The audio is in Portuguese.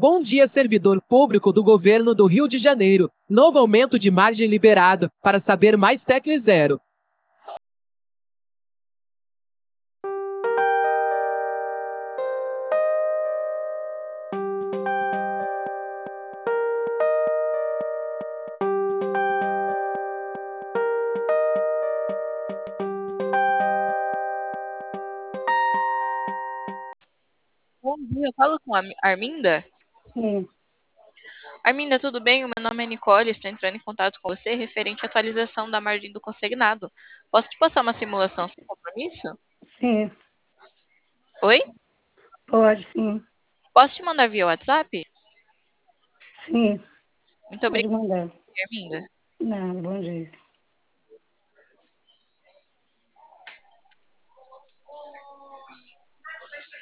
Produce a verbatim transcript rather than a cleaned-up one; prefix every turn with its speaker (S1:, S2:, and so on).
S1: Bom dia, servidor público do governo do Rio de Janeiro. Novo aumento de margem liberado. Para saber mais, tecle zero.
S2: Bom dia, eu falo com a Arminda?
S3: Sim,
S2: Arminda, tudo bem? O meu nome é Nicole, estou entrando em contato com você referente à atualização da margem do consignado. Posso te passar uma simulação sem compromisso?
S3: sim,
S2: Oi?
S3: pode, sim,
S2: Posso te mandar via WhatsApp?
S3: sim,
S2: Muito
S3: pode
S2: obrigada,
S3: mandar.
S2: Arminda.
S3: Não, bom dia.